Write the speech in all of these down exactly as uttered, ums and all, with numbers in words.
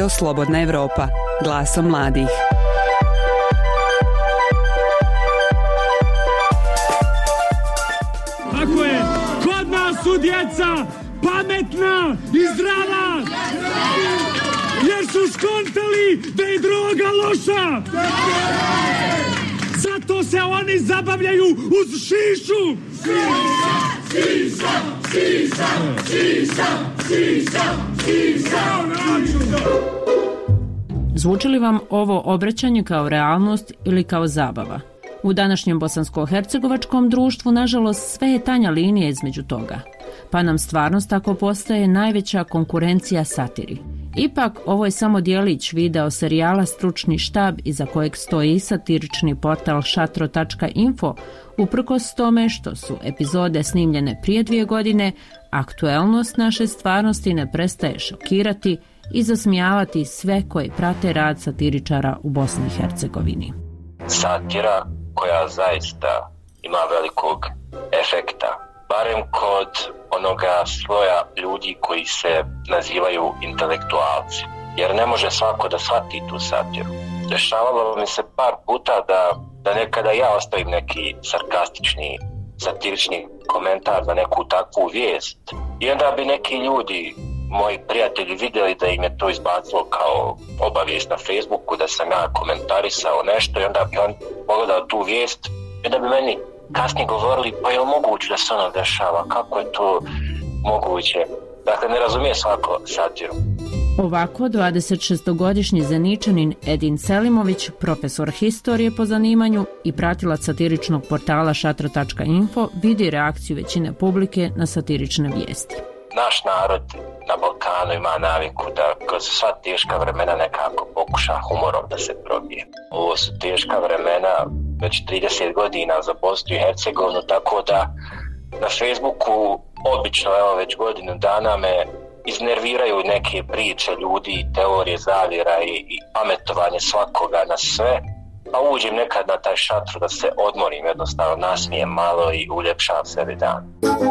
Radio Slobodna Evropa, glasom mladih. Tako je, kod nas su djeca pametna i zdrava, jer su skontali da je droga loša. Zato se oni zabavljaju uz šišu. Šiša, šiša, šiša, šiša, šiša, šiša. Zvuči li vam ovo obraćanje kao realnost ili kao zabava? U današnjem bosansko-hercegovačkom društvu, nažalost, sve je tanja linija između toga, pa nam stvarnost tako postaje najveća konkurencija satiri. Ipak, ovo je samo dijelić video serijala Stručni štab, iza kojeg stoji satirični portal šatro tačka info, uprkos tome što su epizode snimljene prije dvije godine, aktuelnost naše stvarnosti ne prestaje šokirati i zasmijavati sve koji prate rad satiričara u Bosni i Hercegovini. Satira koja zaista ima velikog efekta, barem kod onoga sloja ljudi koji se nazivaju intelektualci, jer ne može svako da shvati tu satiru. Dešavalo mi se par puta da, da nekada ja ostavim neki sarkastični, satirični komentar za neku takvu vijest i onda bi neki ljudi, moji prijatelji, vidjeli da im je to izbacilo kao obavijest na Facebooku, da sam ja komentarisao nešto i onda bi on pogledao tu vijest i onda bi meni kasnije govorili, pa je li moguće da se ono dešava, kako je to moguće? Dakle, ne razumije svako satiru. Ovako, dvadesetšestogodišnji Zeničanin Edin Selimović, profesor historije po zanimanju i pratilac satiričnog portala šatro tačka info, vidi reakciju većine publike na satirične vijesti. Naš narod na Balkanu ima naviku da kroz sva teška vremena nekako pokuša humorom da se probije. Ovo su teška vremena već trideset godina za Bosnu i Hercegovinu, tako da na Facebooku obično, evo već godinu dana me iznerviraju neke priče ljudi, teorije zavjera i, i pametovanje svakoga na sve, pa uđem nekad na taj šatru da se odmorim, jednostavno nasmijem malo i uljepšam sebi dan.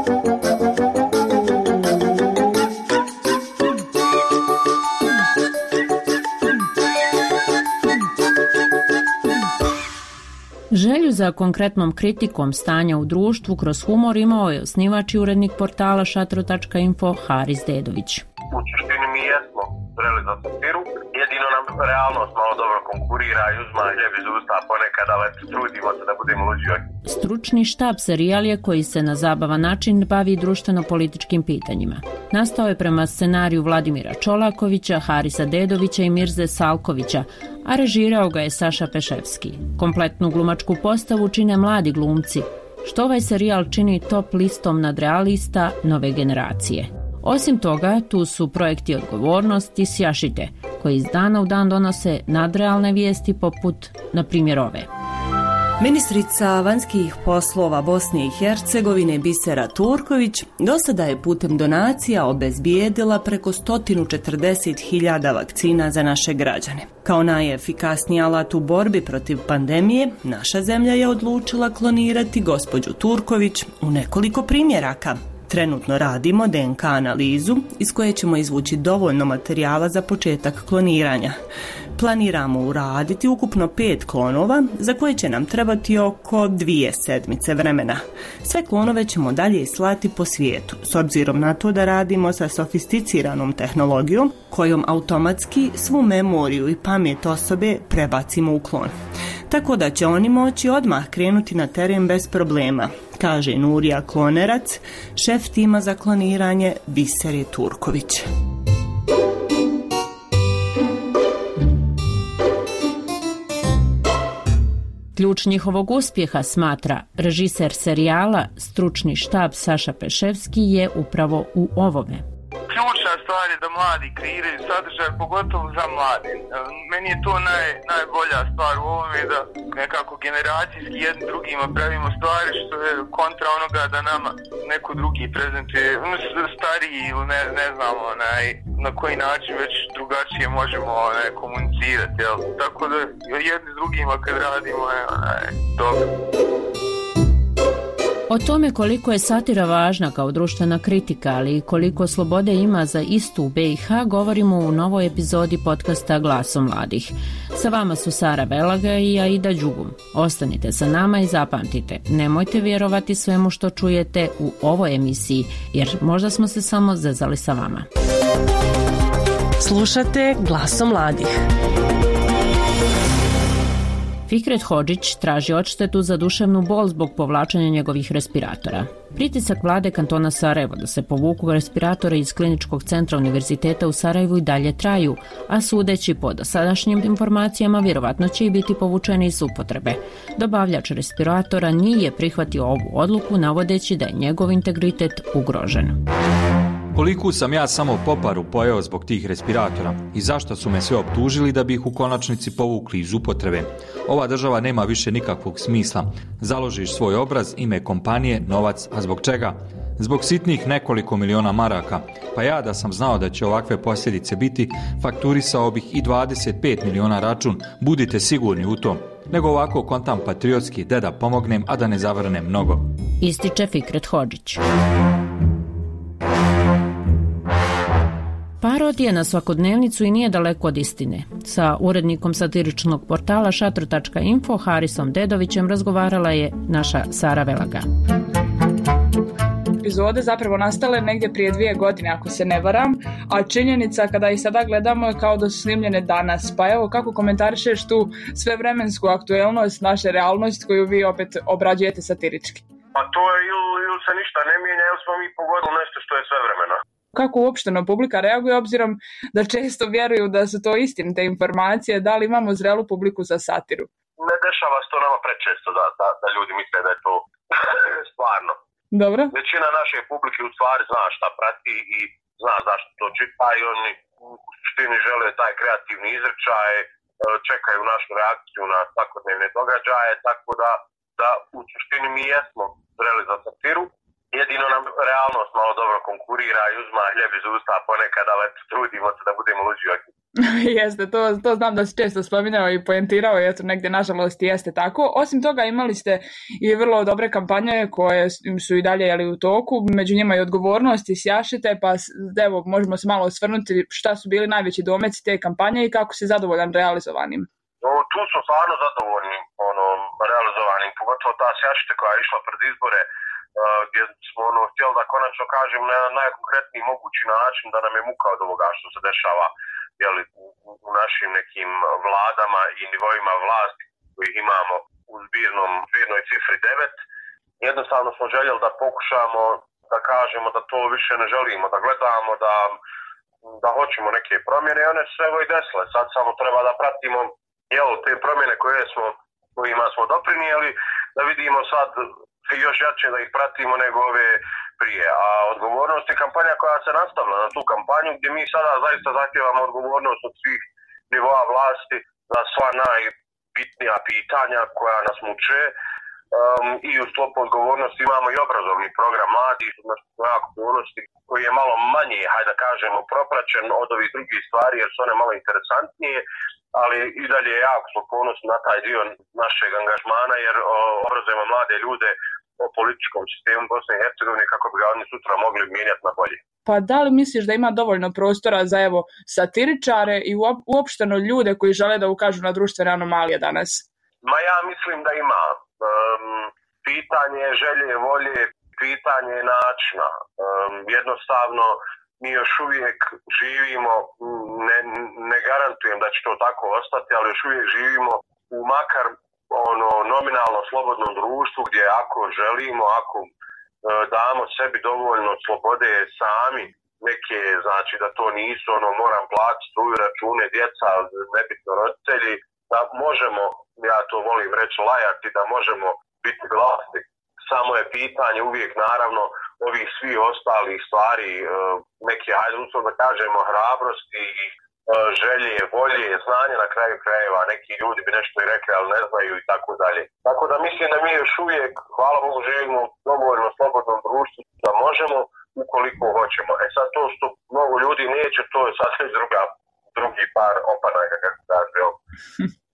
Želju za konkretnom kritikom stanja u društvu kroz humor imao je osnivač i urednik portala šatro tačka info Haris Dedović. U suštini mi jesmo zreli za satiru, jedino nam realnost malo dobro konkurira i uzma ljebi iz usta ponekad, ali trudimo se da budemo luđi. Stručni štab serijal je koji se na zabavan način bavi društveno-političkim pitanjima. Nastao je prema scenariju Vladimira Čolakovića, Harisa Dedovića i Mirze Salkovića, a režirao ga je Saša Peševski. Kompletnu glumačku postavu čine mladi glumci, što ovaj serijal čini top listom nadrealista nove generacije. Osim toga, tu su projekti Odgovornost i Sjašite, koji iz dana u dan donose nadrealne vijesti poput, na primjer, ove. Ministrica vanjskih poslova Bosne i Hercegovine Bisera Turković do sada je putem donacija obezbijedila preko sto četrdeset hiljada vakcina za naše građane. Kao najefikasniji alat u borbi protiv pandemije, naša zemlja je odlučila klonirati gospođu Turković u nekoliko primjeraka. Trenutno radimo D N K analizu iz koje ćemo izvući dovoljno materijala za početak kloniranja. Planiramo uraditi ukupno pet klonova za koje će nam trebati oko dvije sedmice vremena. Sve klonove ćemo dalje slati po svijetu, s obzirom na to da radimo sa sofisticiranom tehnologijom kojom automatski svu memoriju i pamet osobe prebacimo u klon. Tako da će oni moći odmah krenuti na teren bez problema, kaže Nurija Klonerac, šef tima za kloniranje Bisere Turković. Ključ njihovog uspjeha, smatra režiser serijala Stručni štab Saša Peševski, je upravo u ovome. Ključna stvar je da mladi kreiraju sadržaj, pogotovo za mlade. Meni je to naj, najbolja stvar u ovome, da nekako generacijski jedni drugima pravimo stvari, što je kontra onoga da nama neko drugi prezentuje, stariji ili ne, ne znam onaj, na koji način već drugačije možemo onaj, komunicirati. Jel? Tako da jedni s drugima kad radimo je onaj, dobro. O tome koliko je satira važna kao društvena kritika, ali i koliko slobode ima za istu u B i H, govorimo u novoj epizodi podcasta Glasom mladih. Sa vama su Sara Velaga i Aida Đugum. Ostanite sa nama i zapamtite, nemojte vjerovati svemu što čujete u ovoj emisiji, jer možda smo se samo zezali sa vama. Slušate Glasom mladih. Fikret Hodžić traži odštetu za duševnu bol zbog povlačenja njegovih respiratora. Pritisak vlade kantona Sarajevo da se povuku respiratore iz Kliničkog centra Univerziteta u Sarajevu i dalje traju, a sudeći po dosadašnjim informacijama vjerovatno će i biti povučeni iz upotrebe. Dobavljač respiratora nije prihvatio ovu odluku navodeći da je njegov integritet ugrožen. Koliku sam ja samo poparu pojeo zbog tih respiratora i zašto su me sve optužili da bi ih u konačnici povukli iz upotrebe. Ova država nema više nikakvog smisla. Založiš svoj obraz, ime kompanije, novac, a zbog čega? Zbog sitnih nekoliko miliona maraka. Pa ja da sam znao da će ovakve posljedice biti, fakturisao bih i dvadeset pet miliona račun, budite sigurni u tom. Nego ovako kontam patriotski, da da pomognem, a da ne zavrnem mnogo. Ističe Fikret Hodžić. Parodija na svakodnevnicu i nije daleko od istine. Sa urednikom satiričnog portala šatro tačka info Harisom Dedovićem razgovarala je naša Sara Velaga. Epizode zapravo nastale negdje prije dvije godine, ako se ne varam, a činjenica kada ih sada gledamo je kao da su snimljene danas. Pa evo, kako komentarišeš tu svevremensku aktuelnost naše realnosti koju vi opet obrađujete satirički? Pa to je ili, ili se ništa ne mijenja, ili smo mi pogodili nešto što je svevremeno. Kako uopšteno publika reaguje, obzirom da često vjeruju da su to istinite informacije, da li imamo zrelu publiku za satiru? Ne dešava se to nama prečesto da, da, da ljudi misle da je to stvarno. Dobro. Većina naše publike u stvari zna šta prati i zna zašto to čita i oni u suštini žele taj kreativni izričaj, čekaju našu reakciju na svakodnevne događaje, tako da, da u suštini mi jesmo zreli za satiru. Jedino nam realnost malo dobro konkurira i uzma hljeb iz usta ponekad, ali trudimo se da budemo luđi od njih. Jeste, to, to znam da si često spominjao i poentirao i eto negdje nažalost jeste tako. Osim toga imali ste i vrlo dobre kampanje koje su i dalje jeli, u toku, među njima i odgovornost i sjašite, pa evo možemo se malo osvrnuti šta su bili najveći domeci te kampanje i kako si zadovoljan realizovanim. No, tu smo stvarno zadovoljni ono, realizovanim, pogotovo ta sjašite koja je išla pred izbore, Uh, gdje smo ono, htjeli da konačno kažem na najkonkretniji mogući način da nam je muka od ovoga što se dešava jeli, u, u našim nekim vladama i nivoima vlasti koji imamo u zbirnom, zbirnoj cifri devet. Jednostavno smo željeli da pokušamo da kažemo da to više ne želimo, da gledamo, da, da hoćemo neke promjene i one su evo i desile. Sad samo treba da pratimo jel, te promjene koje smo, kojima smo doprinijeli, da vidimo sad i još jače da ih pratimo nego ove prije. A odgovornost je kampanja koja se nastavlja na tu kampanju gdje mi sada zaista zahtijevamo odgovornost od svih nivoa vlasti za sva najbitnija pitanja koja nas muče. Um, I u sklopu odgovornosti imamo i obrazovni program mladih, znači odgovornosti koji je malo manje, hajde da kažemo, propraćen od ovih drugih stvari jer su one malo interesantnije, ali i dalje jako smo ponosni na taj dio našeg angažmana jer o, obrazujemo mlade ljude o političkom sistemu Bosne i Hercegovine kako bi ga oni sutra mogli mijenjati na bolje. Pa da li misliš da ima dovoljno prostora za evo satiričare i uopšteno ljude koji žele da ukažu na društvene anomalije danas? Ma ja mislim da ima. Um, pitanje želje, volje, pitanje načina. Um, jednostavno mi još uvijek živimo, ne, ne garantujem da će to tako ostati, ali još uvijek živimo u makar ono nominalno slobodnom društvu gdje ako želimo, ako e, damo sebi dovoljno slobode sami, neke, znači da to nisu ono moram platiti struju, račune, djeca, nebitno roditelji, da možemo, ja to volim reći lajati, da možemo biti glasni. Samo je pitanje uvijek naravno ovih svi ostalih stvari, neke, hajde uslovno da kažemo, hrabrosti i želje, volje, znanje na kraju krajeva, neki ljudi bi nešto i rekli, ali ne znaju i tako dalje. Tako da mislim da mi još uvijek, hvala Bogu, živimo u dovoljno slobodnom društvu da možemo ukoliko hoćemo. E sad to što mnogo ljudi neće, to je sasvim druga, drugi par opanaka, kako kaže.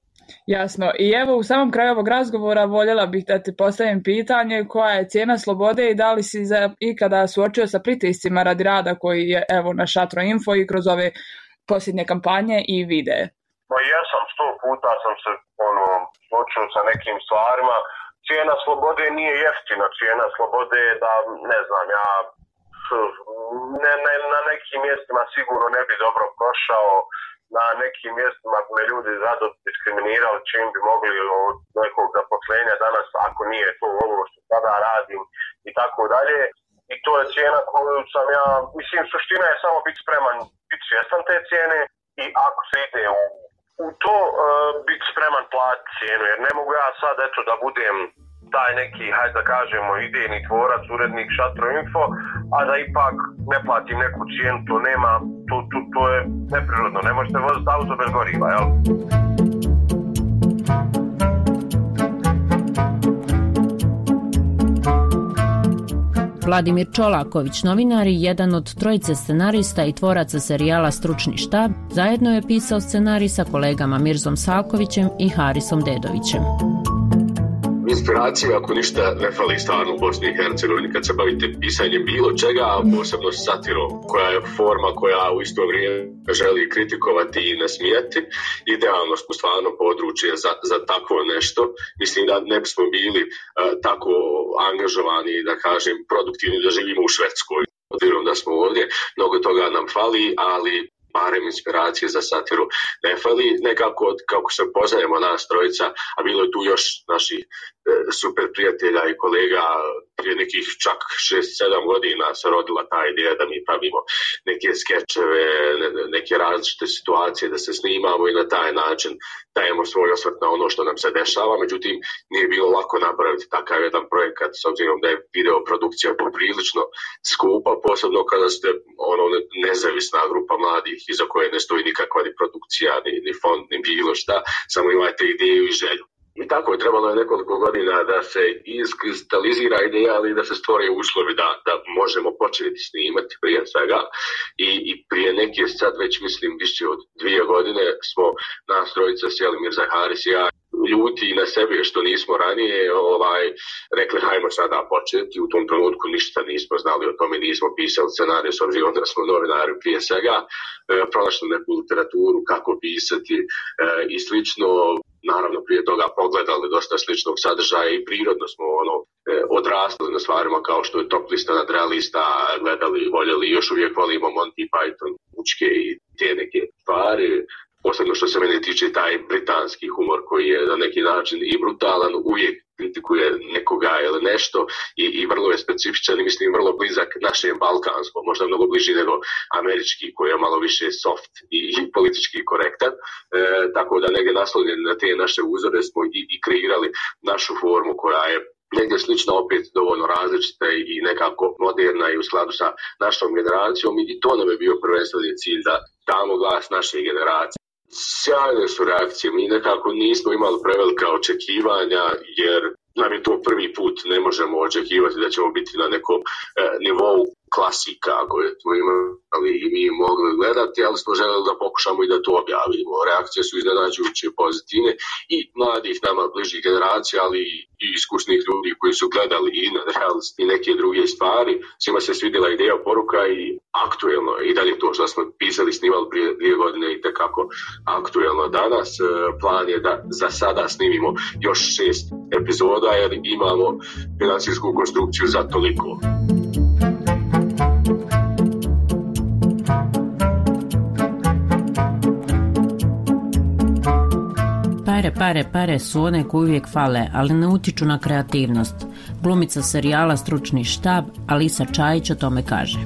Jasno. I evo u samom kraju ovog razgovora voljela bih da ti postavim pitanje koja je cijena slobode i da li si za, ikada suočio sa pritiscima radi rada koji je evo na Šatro Info i kroz ove posljednje kampanje i videe. Pa jesam, sto puta sam se ono, suočio sa nekim stvarima. Cijena slobode nije jeftina, cijena slobode je da, ne znam, ja ne, ne, na nekim mjestima sigurno ne bi dobro prošao, na nekim mjestima me ljudi rado diskriminirali čim bi mogli od nekog zaposlenja danas, ako nije to ovo što sada radim i tako dalje. I to je cijena koju sam ja, mislim, suština je samo biti spreman, biti svjestan te cijene i ako se ide u, u to, uh, biti spreman platiti cijenu, jer ne mogu ja sad, eto, da budem taj neki, hajde da kažemo, idejni tvorac, urednik Šatro Info, a da ipak ne platim neku cijenu, to nema, to, to, to je neprirodno, ne možete voziti auto bez goriva, jel? Vladimir Čolaković, novinar i jedan od trojice scenarista i tvoraca serijala Stručni štab, zajedno je pisao scenarij sa kolegama Mirzom Salkovićem i Harisom Dedovićem. Inspiracija, ako ništa, ne fali stvarno u Bosni i Hercegovini kad se bavite pisanjem bilo čega, a posebno satirom, koja je forma koja u isto vrijeme želi kritikovati i nasmijati. Idealno smo stvarno područje za, za takvo nešto. Mislim da ne bismo bili uh, tako angažovani, da kažem, produktivni da živimo u Švedskoj. Obzirom da smo ovdje, mnogo toga nam fali, ali barem inspiracije za satiru ne fali. Nekako, kako se poznajemo nas trojica, a bilo je tu još naših e, super prijatelja i kolega, prije nekih čak šest sedam godina se rodila ta ideja da mi pravimo neke skečeve, ne, neke različite situacije, da se snimamo i na taj način dajemo svoj osvrt na ono što nam se dešava. Međutim, nije bilo lako napraviti takav jedan projekat, s obzirom da je video produkcija poprilično skupa, posebno kada ste ono nezavisna grupa mladih iza koje ne stoji nikakva ni produkcija, ni, ni fond, ni bilo šta, samo imate ideju i želju. I tako je trebalo nekoliko godina da se iskristalizira ideja, ali da se stvore uslovi da, da možemo početi snimati prije svega. I, i prije neke, sad već mislim više od dvije godine, smo nas trojica sjeli, Mirza, Haris i ja, ljuti na sebe što nismo ranije ovaj, rekli hajmo sada početi. U tom trenutku ništa nismo znali o tome, nismo pisali scenarij, s obzirom da smo novinari prije svega, e, pronašli neku literaturu kako pisati e, i slično. Naravno, prije toga pogledali dosta sličnog sadržaja i prirodno smo ono, e, odrastali na stvarima kao što je Top lista nadrealista, gledali, voljeli, još uvijek volimo Monty Python, Učke i te neke stvari. Posebno što se mene tiče taj britanski humor koji je na neki način i brutalan, uvijek kritikuje nekoga ili nešto i, i vrlo je specifičan i mislim vrlo blizak našem balkanskom, možda mnogo bliži nego američki koji je malo više soft i, i politički korektan. E, tako da negdje naslonjeni na te naše uzore smo i, i kreirali našu formu koja je negdje slična, opet dovoljno različita i nekako moderna i u skladu sa našom generacijom i to nam je bio prvenstveni cilj da damo glas naše generacije. Sjajne su reakcije, mi nekako nismo imali prevelika očekivanja jer nam je to prvi put, ne možemo očekivati da ćemo biti na nekom e, nivou klasika koje smo imali i mi mogli gledati, ali smo želeli da pokušamo i da to objavimo. Reakcije su iznenađujuće pozitivne i mladih nama bližih generacija, ali i iskusnih ljudi koji su gledali i na realnost i neke druge stvari. Svima se svidjela ideja, poruka i aktuelno i dalje to što smo pisali, snimali prije dvije godine i tekako aktuelno danas. Plan je da za sada snimimo još šest epizoda jer imamo financijsku konstrukciju za toliko. Pare, pare, pare su one koje uvijek fale, ali ne utiču na kreativnost. Glumica serijala Stručni štab, Alisa Čajić o tome kaže.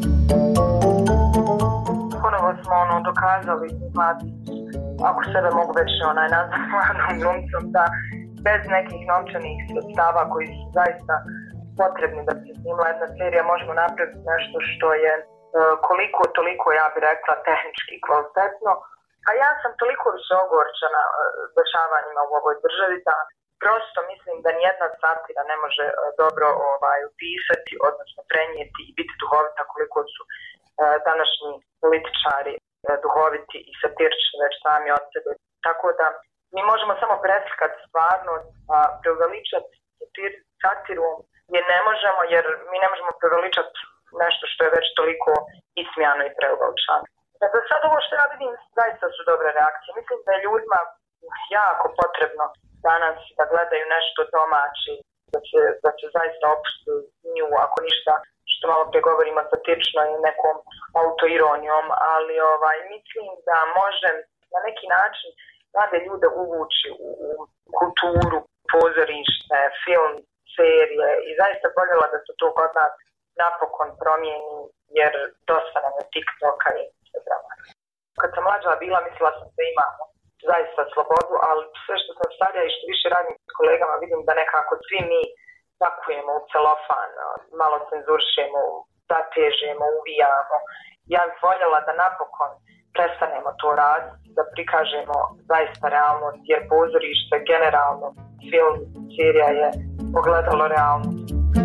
Ponovo smo ono dokazali, mladi, ako sebe mogu već onaj nazvati mladom glumicom, da bez nekih novčanih sredstava koji su zaista potrebni da se snimla jedna serija, možemo napraviti nešto što je koliko toliko, ja bih rekla, tehnički kvalitetno. A ja sam toliko više ogorčena dešavanjima u ovoj državi da prosto mislim da nijedna satira ne može dobro ovaj, upisati, odnosno prenijeti i biti duhovita koliko su uh, današnji političari uh, duhoviti i satirični već sami od sebe. Tako da mi možemo samo preslikati stvarnost, a preuveličati satirom je ne možemo, jer mi ne možemo preuveličati nešto što je već toliko ismijano i preuveličano. Dakle, sad ovo što ja vidim zaista su dobre reakcije. Mislim da je ljudima jako potrebno danas da gledaju nešto domaće, da se, da se zaista opustu nju, ako ništa, što malo pregovorimo satirično i nekom autoironijom, ali ovaj, mislim da može na neki način mlade ljude uvući u, u kulturu, pozorište, film, serije i zaista voljela da se to kod nas napokon promijeni, jer dosta nam je TikToka i Instagrama. Kad sam mlađa bila, mislila sam da imamo zaista slobodu, ali sve što sam starija i što više radim s kolegama, vidim da nekako svi mi pakujemo u celofan, malo cenzuršemo, zatežemo, uvijamo. Ja bih voljela da napokon prestanemo to raditi, da prikažemo zaista realnost, jer pozorište, generalno, film, serija je ogledalo realnost.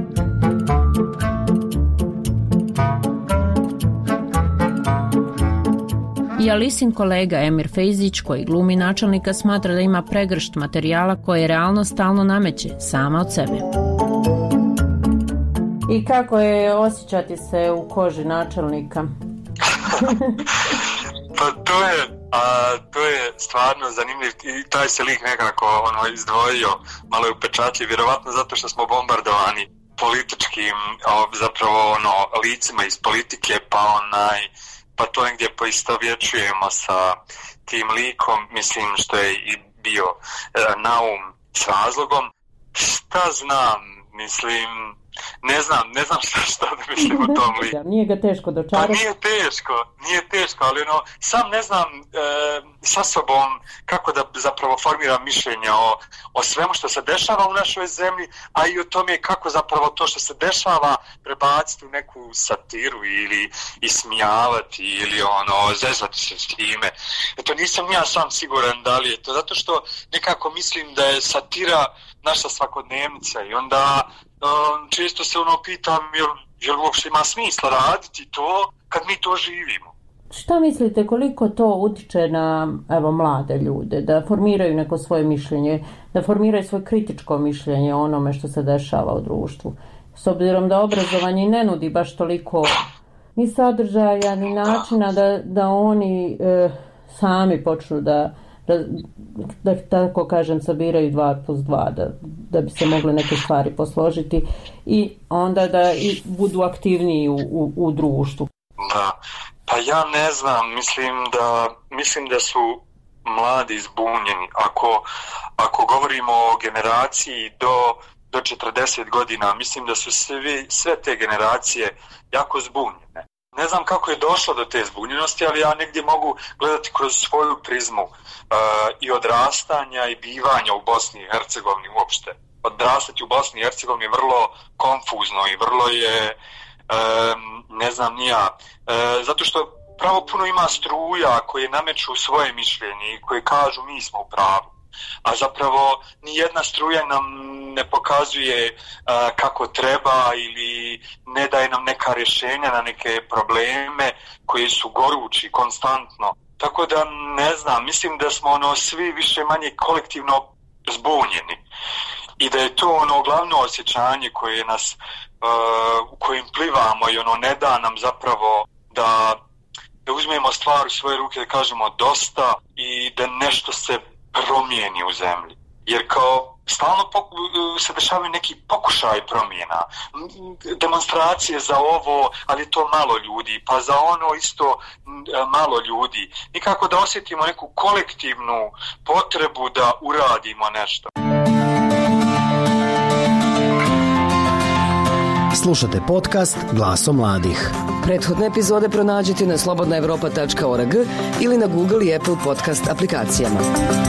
I Alisin kolega Emir Fejzić, koji glumi načelnika, smatra da ima pregršt materijala koje realnost stalno nameće, sama od sebe. I kako je osjećati se u koži načelnika? Pa to je, a, to je stvarno zanimljiv i taj se lik nekako ono, izdvojio, malo je upečatljiv, vjerovatno zato što smo bombardovani političkim, zapravo ono, licima iz politike, pa onaj, pa to negdje poistovjećujemo sa tim likom, mislim što je i bio e, naum s razlogom. Šta znam, mislim, ne znam, ne znam šta, šta da mislim o tom liku. Nije ga teško dočarati. Pa nije teško, nije teško, ali ono, sam ne znam e, sa sobom kako da zapravo formiram mišljenja o, o svemu što se dešava u našoj zemlji, a i o tome kako zapravo to što se dešava prebaciti u neku satiru ili ismijavati ili ono, zezati se s time. Eto, nisam ja sam siguran da li je to, zato što nekako mislim da je satira naša svakodnevnica i onda um, često se ono pitam jel, jel uopšte ima smisla raditi to kad mi to živimo. Šta mislite koliko to utiče na evo, mlade ljude, da formiraju neko svoje mišljenje, da formiraju svoje kritičko mišljenje o onome što se dešava u društvu? S obzirom da obrazovanje ne nudi baš toliko ni sadržaja, ni načina da, da oni e, sami počnu da Da, da tako kažem sabiraju dva plus dva da, da bi se mogle neke stvari posložiti i onda da i budu aktivniji u, u, u društvu. Da, pa ja ne znam, mislim da, mislim da su mladi zbunjeni. Ako, ako govorimo o generaciji do, do četrdeset godina, mislim da su svi, sve te generacije jako zbunjene. Ne znam kako je došlo do te zbunjenosti, ali ja negdje mogu gledati kroz svoju prizmu uh, i odrastanja i bivanja u Bosni i Hercegovini uopšte. Odrastati u Bosni i Hercegovini je vrlo konfuzno i vrlo je, um, ne znam ni ja, uh, zato što pravo puno ima struja koje nameću svoje mišljenje i koje kažu mi smo u pravu. A zapravo ni jedna struja nam ne pokazuje uh, kako treba ili ne daje nam neka rješenja na neke probleme koji su gorući konstantno. Tako da ne znam, mislim da smo ono svi više manje kolektivno zbunjeni i da je to ono glavno osjećanje koje nas uh, u kojim plivamo i ono ne da nam zapravo da, da uzmemo stvar u svoje ruke, da kažemo dosta i da nešto se promijeni u zemlji. Jer kao stalno se dešavaju neki pokušaj promjena, demonstracije za ovo, ali to malo ljudi, pa za ono isto malo ljudi. Nikako da osjetimo neku kolektivnu potrebu da uradimo nešto. Slušate podcast Glaso mladih. Prethodne epizode pronađite na slobodna evropa tačka org ili na Google i Apple podcast aplikacijama.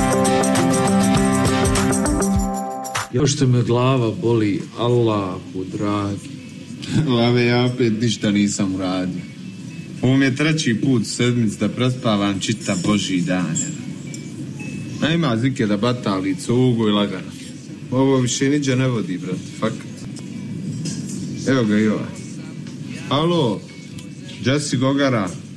Još te me glava boli, Allahu dragi. Lave, ja opet ništa nisam uradio. Ovo mi je treći put sedmic da prespavam čita Božji dan. Nema zike da batali cugu i lagano. Ovo više niđe ne vodi, brate, fakat. Evo ga i ovaj. Alo, Jesse Gogara,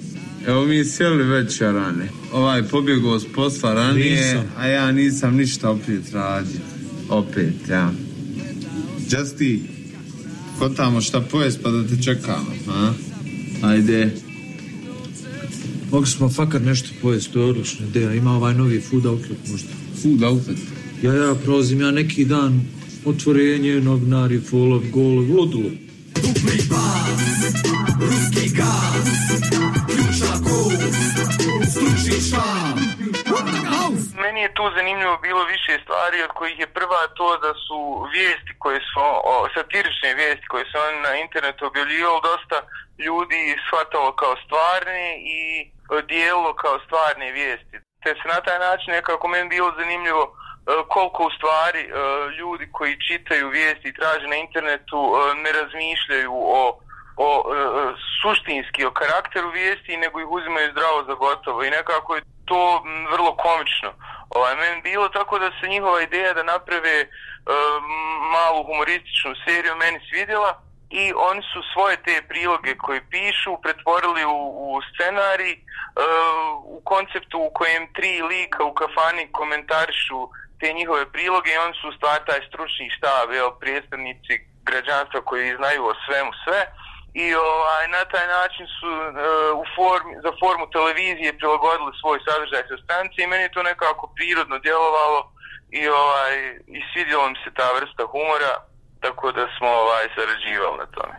Evo mi sjeli već rane. Ovaj pobjegao s posla ranije, nisam. A ja nisam ništa opet radio. Opet, ja. Justi, ko tamo šta pojest pa da te čekamo, a? Ajde. Mogli smo fakat nešto pojest, to je odlična ideja. Ima ovaj novi food outlet možda. Food outlet? Ja, ja, prolazim ja neki dan otvorenje, novinari, follow, golov, ludilo. Dupli bas, ruski gaz, ključna gost, stručni šam. Meni je tu zanimljivo bilo više stvari, od kojih je prva to da su vijesti koje su, o, satirične vijesti koje su oni na internetu objavljivali, dosta ljudi shvatalo kao stvarne i dijelilo kao stvarne vijesti. Te se na taj način nekako meni bilo zanimljivo koliko u stvari ljudi koji čitaju vijesti i traže na internetu ne razmišljaju o, o suštinski o karakteru vijesti, nego ih uzimaju zdravo za gotovo i nekako je to vrlo komično. Ovaj, meni bilo tako da se njihova ideja da naprave e, malu humorističnu seriju meni svidjela i oni su svoje te priloge koje pišu pretvorili u, u scenarij e, u konceptu u kojem tri lika u kafani komentarišu te njihove priloge i oni su u stvari taj stručni štab, jel, predstavnici građanstva koji znaju o svemu sve. I ovaj, na taj način su uh, u formi, za formu televizije prilagodili svoj sadržaj sa stranice i meni je to nekako prirodno djelovalo i, ovaj, i svidjela mi se ta vrsta humora, tako da smo ovaj, sarađivali na tome.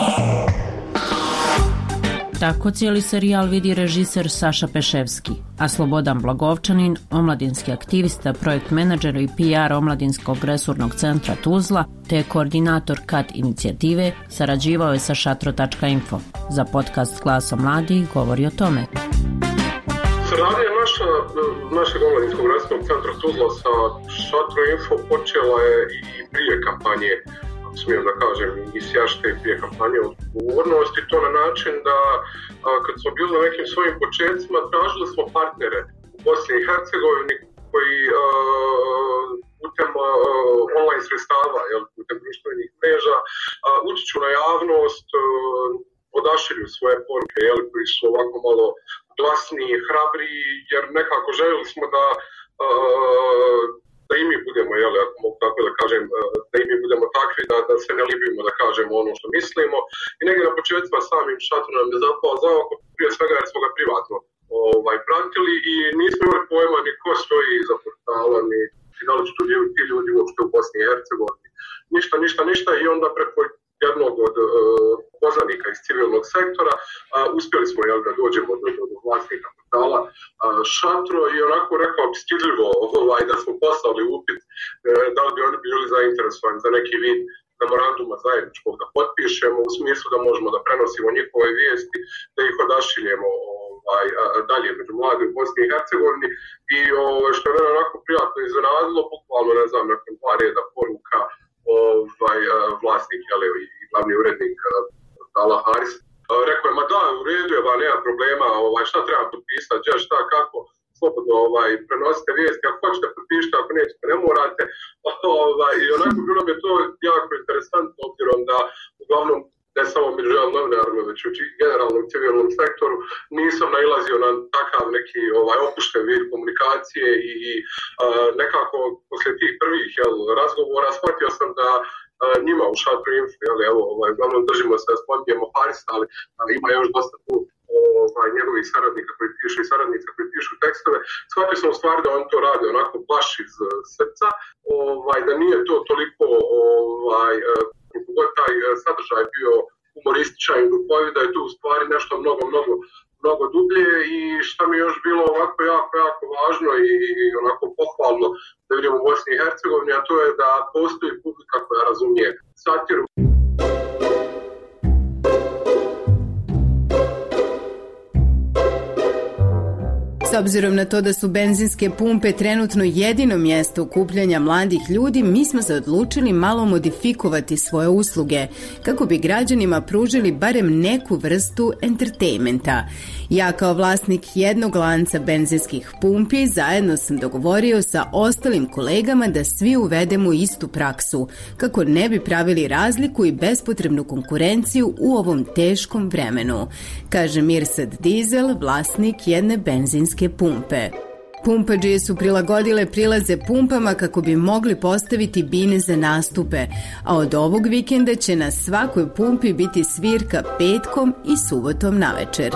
Tako cijeli serijal vidi režiser Saša Peševski, a Slobodan Blagovčanin, omladinski aktivista, projekt menadžer i P R Omladinskog resurnog centra Tuzla, te koordinator K A T inicijative, sarađivao je sa šatro tačka info. Za podcast Glasom mladih govori o tome. Saradnja naša, našeg Omladinskog resurnog centra Tuzla sa šatro info počela je i prije kampanje, smijem da kažem, i sjašte prije kampanje odgovornosti, to na način da a, kad smo bili na nekim svojim početcima, tražili smo partnere u Bosni i Hercegovini koji a, putem a, online sredstava, jel, putem društvenih mreža, a, utiču na javnost, a, odašilju svoje poruke, jel, koji su ovako malo glasniji, hrabriji, jer nekako željeli smo da a, da i mi budemo, jel, ako mogu tako da kažem, da i mi budemo takvi, da, da se ne libimo da kažemo ono što mislimo. I negdje na početcima samim šatrom nam je zapao za oko, prije svega jer smo ga privatno ovaj, pratili i nismo imali pojma ni ko stoji iza portala, ni da li su tu ljudi, ti ljudi uopšte u Bosni i Hercegovini. Ništa, ništa, ništa i onda preko jednog od uh, poznanika iz civilnog sektora uh, uspjeli smo, jel, da dođemo do, do, do vlasnika portala uh, Šatro i onako rekao bi stidljivo ovaj, da smo poslali upit uh, da li bi oni bili zainteresovani za neki vid memoranduma zajedničkog da potpišemo u smislu da možemo da prenosimo njihove vijesti, da ih odašiljemo ovaj, dalje među mladi u Bosni i Hercegovini i ovaj, što je mene onako prijatno iznenadilo, bukvalno ne znam, nakon dva reda poruka ovaj, vlasnik, jel, i glavni urednik portala Haris. Rekao je, ma da, u redu je, ba, nema problema, ovaj, šta treba potpisati, ja šta, kako, slobodno ovaj, prenosite vijesti, ako hoćete potpišite, ako nećete, ne morate. Ovaj, I onako bilo mi je to jako interesantno, obzirom da uglavnom ne samo među novinarima, već u generalnom civilnom sektoru, nisam nailazio na takav neki ovaj, opušten vid komunikacije i uh, nekako poslije tih prvih, jel, razgovora shvatio sam da uh, njima u šatru info, jel, evo, ovaj, uglavnom držimo se da spominjemo Harisa, ali uh, ima još dosta tu ovaj, njegovih saradnika koji pišu i saradnica koji pišu tekstove. Shvatio sam u stvari da on to radi onako baš iz uh, srca, ovaj, da nije to toliko ovaj, uh, koliko god taj sadržaj bio humorističan i duhovit, da je tu u stvari nešto mnogo, mnogo, mnogo dublje i šta mi je još bilo ovako jako, jako važno i, i onako pohvalno da vidimo u Bosni i Hercegovini, a to je da postoji publika koja razumije satiru. S obzirom na to da su benzinske pumpe trenutno jedino mjesto okupljanja mladih ljudi, mi smo se odlučili malo modifikovati svoje usluge, kako bi građanima pružili barem neku vrstu entertainmenta. Ja kao vlasnik jednog lanca benzinskih pumpi zajedno sam dogovorio sa ostalim kolegama da svi uvedemo istu praksu, kako ne bi pravili razliku i bespotrebnu konkurenciju u ovom teškom vremenu, kaže Mirsad Dizel, vlasnik jedne benzinske pumpe. Pumpađije su prilagodile prilaze pumpama kako bi mogli postaviti bine za nastupe, a od ovog vikenda će na svakoj pumpi biti svirka petkom i subotom navečer.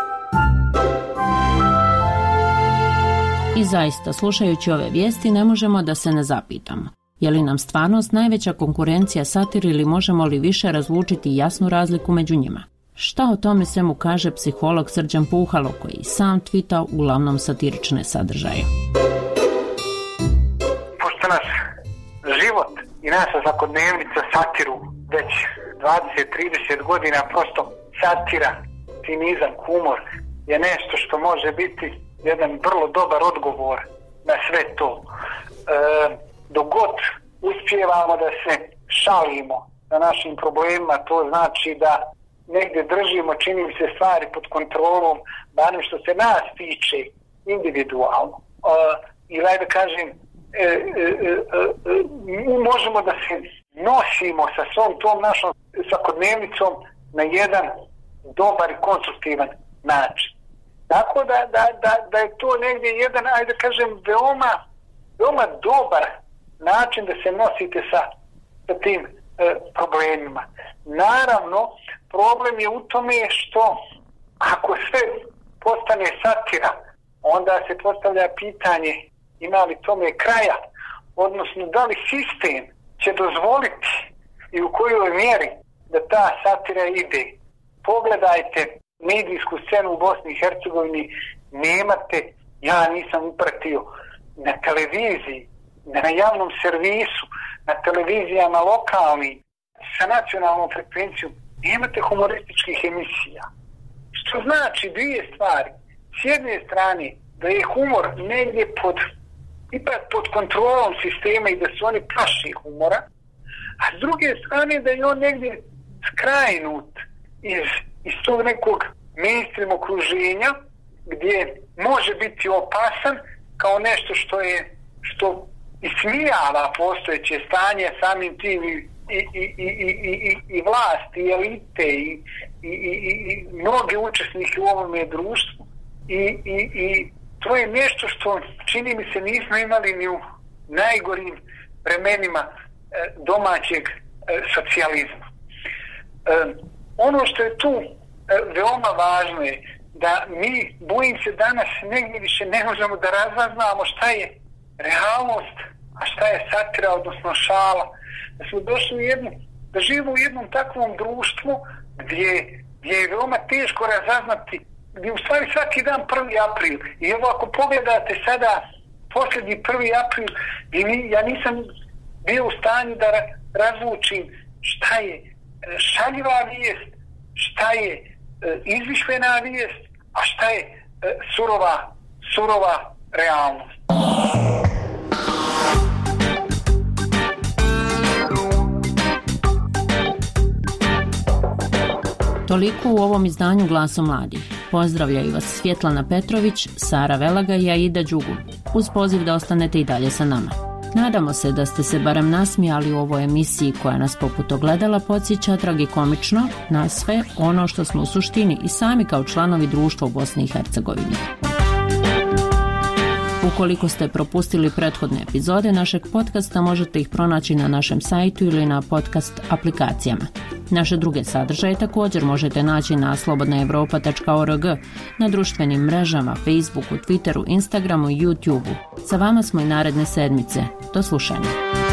I zaista, slušajući ove vijesti, ne možemo da se ne zapitamo. Je li nam stvarnost najveća konkurencija satir ili možemo li više razlučiti jasnu razliku među njima? Šta o tome svemu kaže psiholog Srđan Puhalo, koji sam tvita uglavnom satirične sadržaje? Pošto nas život i naša svakodnevnica satiru već dvadeset do trideset godina, prosto satira, cinizam, humor je nešto što može biti jedan vrlo dobar odgovor na sve to. E, dok god uspijevamo da se šalimo na našim problemima, to znači da negdje držimo, čini mi se, stvari pod kontrolom, barem što se nas tiče individualno. E, ili da kažem, e, e, e, e, možemo da se nosimo sa svom tom našom svakodnevnicom na jedan dobar i konstruktivan način. Tako da, da, da, da je to negdje jedan, ajde da kažem, veoma, veoma dobar način da se nosite sa, sa tim e, problemima. Naravno, problem je u tome što ako sve postane satira, onda se postavlja pitanje ima li tome kraja, odnosno da li sistem će dozvoliti i u kojoj mjeri da ta satira ide. Pogledajte medijsku scenu u Bosni i Hercegovini, nemate, ja nisam upratio, na televiziji, na javnom servisu, na televizijama lokalnim, sa nacionalnom frekvencijom, nemate humorističkih emisija. Što znači dvije stvari. S jedne strane, da je humor negdje pod, ipak pod kontrolom sistema i da su oni plaši humora, a s druge strane da je on negdje skrajnut iz, iz tog nekog mainstream okruženja gdje može biti opasan kao nešto što je što ismijava postojeće stanje, samim tim i I, i, i, i, i, i vlasti, i elite, i, i, i, i mnoge učesnike u ovome društvu. I, i, i to je nešto što, čini mi se, nismo imali ni u najgorim vremenima e, domaćeg e, socijalizma. E, ono što je tu e, veoma važno je da mi, bojim se, danas negdje više ne možemo da razaznamo šta je realnost, a šta je satira, odnosno šala. Da smo došli u jednu, da živimo u jednom takvom društvu gdje, gdje je veoma teško razaznati, gdje u stvari svaki dan prvi april. I evo ako pogledate sada posljednji prvi april, ja nisam bio u stanju da razlučim šta je šaljiva vijest, šta je izmišljena vijest, a šta je surova, surova realnost. Toliko u ovom izdanju Glasom mladih. Pozdravljaju vas Svjetlana Petrović, Sara Velaga i Aida Đugu, uz poziv da ostanete i dalje sa nama. Nadamo se da ste se barem nasmijali u ovoj emisiji koja nas poput ogledala podsjeća tragikomično na sve ono što smo u suštini i sami kao članovi društva u Bosni i Hercegovini. Ukoliko ste propustili prethodne epizode našeg podcasta, možete ih pronaći na našem sajtu ili na podcast aplikacijama. Naše druge sadržaje također možete naći na slobodna evropa tačka org, na društvenim mrežama, Facebooku, Twitteru, Instagramu i YouTubeu. Sa vama smo i naredne sedmice. Do slušanja.